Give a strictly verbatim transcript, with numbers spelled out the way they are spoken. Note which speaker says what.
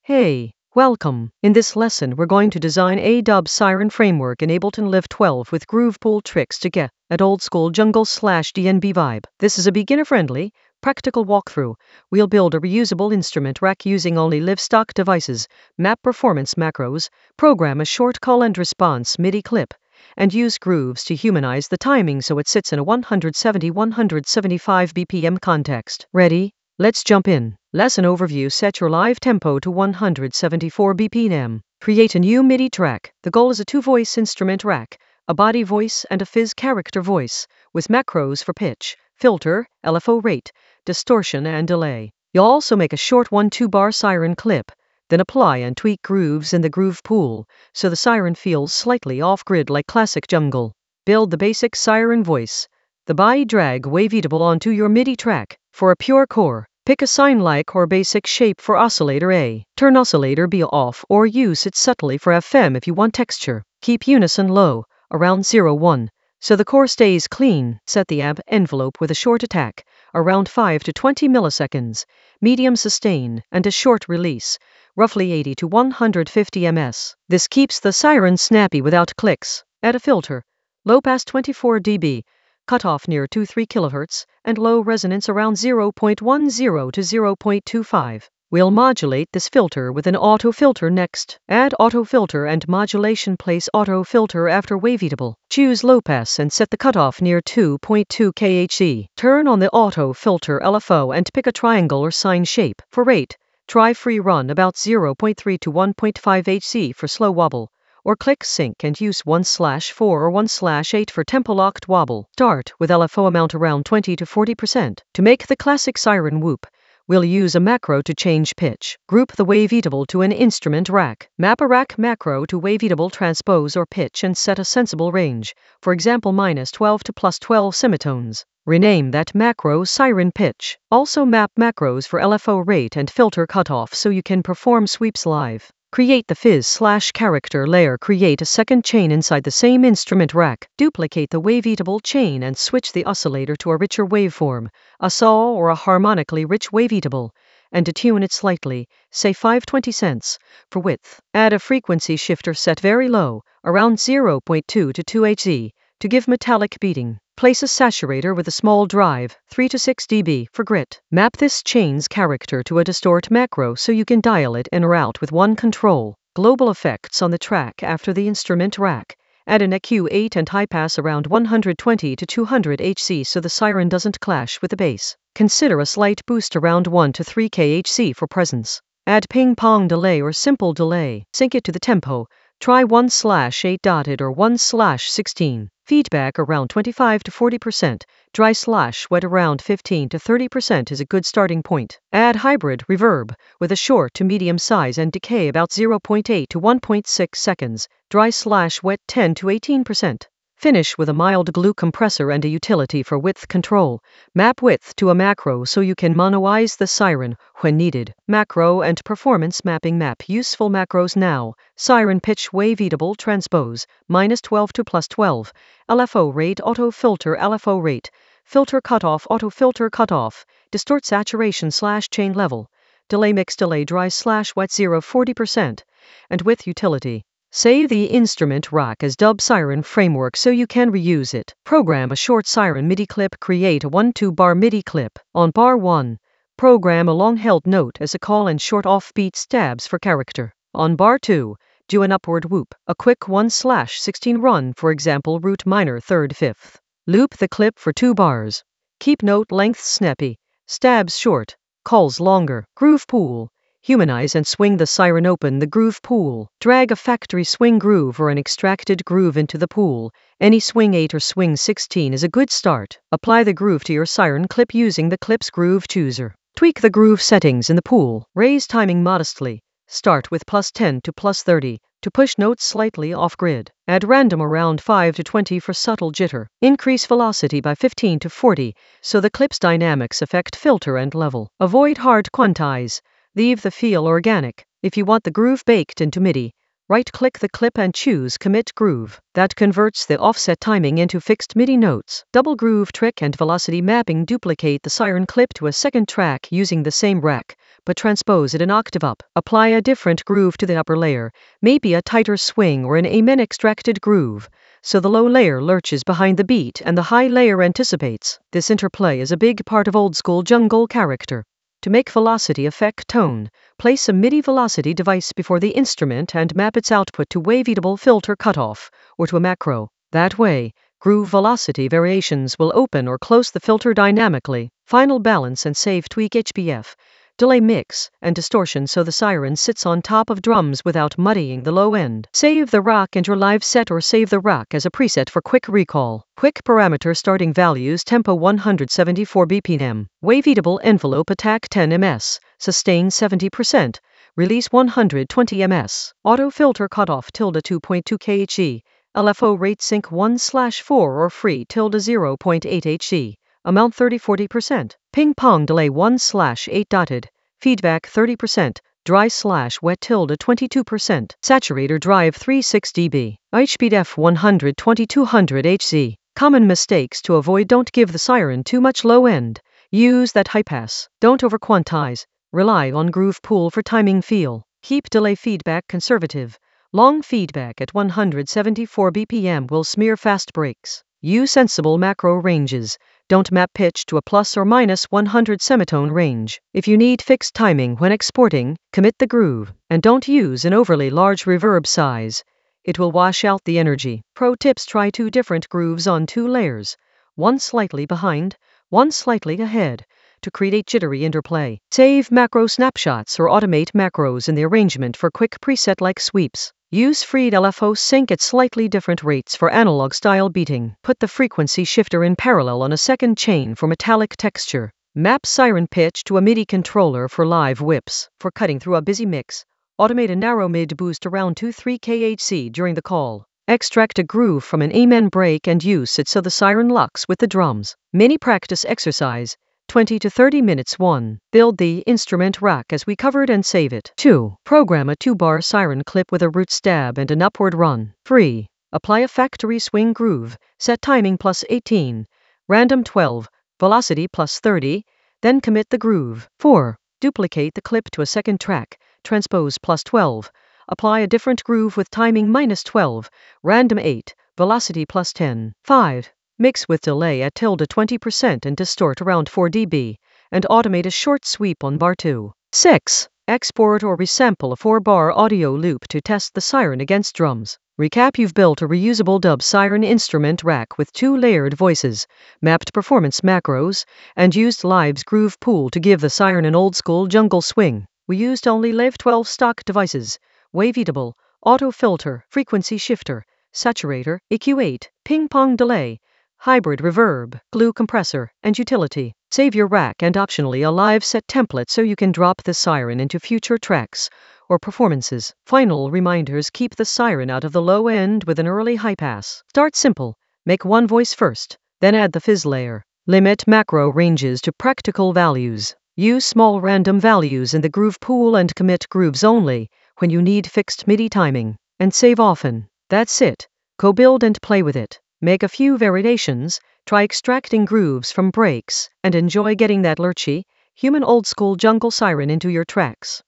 Speaker 1: Hey, welcome. In this lesson, we're going to design a dub siren framework in Ableton Live twelve with groove pool tricks to get at old school jungle slash D N B vibe. This is a beginner-friendly, practical walkthrough. We'll build a reusable instrument rack using only Live stock devices, map performance macros, program a short call and response MIDI clip, and use grooves to humanize the timing so it sits in a one seventy to one seventy-five B P M context. Ready? Let's jump in. Lesson overview. Set your live tempo to one seventy-four B P M. Create a new MIDI track. The goal is a two-voice instrument rack, a body voice and a fizz character voice, with macros for pitch, filter, L F O rate, distortion and delay. You'll also make a short one two bar siren clip, then apply and tweak grooves in the groove pool, so the siren feels slightly off-grid like classic jungle. Build the basic siren voice. The body drag Waveatable onto your MIDI track. For a pure core, pick a sine-like or basic shape for oscillator A. Turn oscillator B off or use it subtly for F M if you want texture. Keep unison low, around zero one, so the core stays clean. Set the A B envelope with a short attack, around five to twenty milliseconds, medium sustain, and a short release, roughly eighty to one fifty milliseconds. This keeps the siren snappy without clicks. Add a filter, low pass twenty-four decibels, cutoff near two to three kilohertz, and low resonance around zero point one zero to zero point two five. We'll modulate this filter with an auto filter next. Add auto filter and modulation. Place auto filter after Waveatable. Choose low pass and set the cutoff near two point two kilohertz. Turn on the auto filter L F O and pick a triangle or sine shape. For rate, try free run about zero point three to one point five hertz for slow wobble, or click sync and use one slash four or one slash eight for tempo locked wobble. Start with L F O amount around twenty to forty percent. To make the classic siren whoop, we'll use a macro to change pitch. Group the Waveatable to an instrument rack. Map a rack macro to Waveatable transpose or pitch and set a sensible range, for example minus twelve to plus twelve semitones. Rename that macro siren pitch. Also map macros for L F O rate and filter cutoff so you can perform sweeps live. Create the fizz slash character layer. Create a second chain inside the same instrument rack. Duplicate the Waveatable chain and switch the oscillator to a richer waveform, a saw or a harmonically rich Waveatable, and detune it slightly, say five twenty cents, for width. Add a frequency shifter set very low, around zero point two to two hertz, to give metallic beating. Place a saturator with a small drive, three to six decibels, for grit. Map this chain's character to a distort macro so you can dial it in or out with one control. Global effects on the track after the instrument rack. Add an E Q eight and high pass around one twenty to two hundred hertz so the siren doesn't clash with the bass. Consider a slight boost around one to three kilohertz for presence. Add ping pong delay or simple delay. Sync it to the tempo. Try one slash eight dotted or one slash sixteen. Feedback around twenty-five to forty percent, dry slash wet around fifteen to thirty percent is a good starting point. Add hybrid reverb with a short to medium size and decay about zero point eight to one point six seconds, dry slash wet ten to eighteen percent. Finish with a mild glue compressor and a utility for width control. Map width to a macro so you can monoize the siren when needed. Macro and performance mapping. Map useful macros now. Siren pitch Waveatable transpose, minus twelve to plus twelve. L F O rate auto filter L F O rate. Filter cutoff auto filter cutoff. Distort saturation slash chain level. Delay mix delay dry slash wet zero forty percent. And width utility. Save the instrument rack as dub siren framework so you can reuse it. Program a short siren MIDI clip. Create a one two bar MIDI clip. On bar one, program a long held note as a call and short offbeat stabs for character. On bar two, do an upward whoop, a quick one slash sixteen run, for example root minor third fifth. Loop the clip for two bars. Keep note length snappy, stabs short, calls longer. Groove pool. Humanize and swing the siren. Open the groove pool. Drag a factory swing groove or an extracted groove into the pool. Any swing eight or swing sixteen is a good start. Apply the groove to your siren clip using the clip's groove chooser. Tweak the groove settings in the pool. Raise timing modestly. Start with plus ten to plus thirty to push notes slightly off-grid. Add random around five to twenty for subtle jitter. Increase velocity by fifteen to forty so the clip's dynamics affect filter and level. Avoid hard quantize. Leave the feel organic. If you want the groove baked into MIDI, Right-click the clip and choose Commit Groove. That converts the offset timing into fixed MIDI notes. Double groove trick and velocity mapping duplicate the siren clip to a second track using the same rack, but transpose it an octave up. Apply a different groove to the upper layer, maybe a tighter swing or an amen extracted groove, so the low layer lurches behind the beat and the high layer anticipates. This interplay is a big part of old school jungle character. To make velocity affect tone, place a MIDI velocity device before the instrument and map its output to waveatable filter cutoff, or to a macro. That way, groove velocity variations will open or close the filter dynamically. Final balance and save tweak H B F. Delay mix and distortion so the siren sits on top of drums without muddying the low end. Save the rack in your live set or save the rack as a preset for quick recall. Quick parameter starting values tempo one hundred seventy-four B P M. Waveatable envelope attack ten meters, sustain seventy percent, release one hundred twenty meters. Auto filter cutoff tilde two point two kilohertz. L F O rate sync one slash four or free tilde zero point eight hertz. Amount thirty to forty percent. Ping pong delay one slash eight dotted. Feedback thirty percent. Dry slash wet tilde twenty-two percent. Saturator drive three point six decibels. H B F one hundred twenty to two hundred hertz. Common mistakes to avoid: don't give the siren too much low end. Use that high pass. Don't overquantize. Rely on groove pool for timing feel. Keep delay feedback conservative. Long feedback at one hundred seventy-four B P M will smear fast breaks. Use sensible macro ranges. Don't map pitch to a plus or minus one hundred semitone range. If you need fixed timing when exporting, commit the groove, and don't use an overly large reverb size. It will wash out the energy. Pro tips: try two different grooves on two layers, one slightly behind, one slightly ahead, to create jittery interplay. Save macro snapshots or automate macros in the arrangement for quick preset-like sweeps. Use Freed L F O sync at slightly different rates for analog-style beating. Put the frequency shifter in parallel on a second chain for metallic texture. Map siren pitch to a MIDI controller for live whips. For cutting through a busy mix, automate a narrow mid boost around two to three kilohertz during the call. Extract a groove from an amen break and use it so the siren locks with the drums. Mini practice exercise. twenty to thirty minutes. one. Build the instrument rack as we covered and save it. two. Program a two-bar siren clip with a root stab and an upward run. three. Apply a factory swing groove, set timing plus eighteen, random twelve, velocity plus thirty, then commit the groove. four. Duplicate the clip to a second track, transpose plus twelve, apply a different groove with timing minus twelve, random eight, velocity plus ten. five. Mix with delay at tilde twenty percent and distort around four decibels, and automate a short sweep on bar two. six. Export or resample a four-bar audio loop to test the siren against drums. Recap: you've built a reusable dub siren instrument rack with two layered voices, mapped performance macros, and used Live's groove pool to give the siren an old-school jungle swing. We used only Live twelve stock devices: waveatable, auto filter, frequency shifter, saturator, E Q eight, ping pong delay, hybrid reverb, glue compressor, and utility. Save your rack and optionally a live set template so you can drop the siren into future tracks or performances. Final reminders: keep the siren out of the low end with an early high pass. Start simple. Make one voice first, then add the fizz layer. Limit macro ranges to practical values. Use small random values in the groove pool and commit grooves only when you need fixed MIDI timing. And save often. That's it. Go build and play with it. Make a few variations, try extracting grooves from breaks, and enjoy getting that lurchy, human old-school jungle siren into your tracks.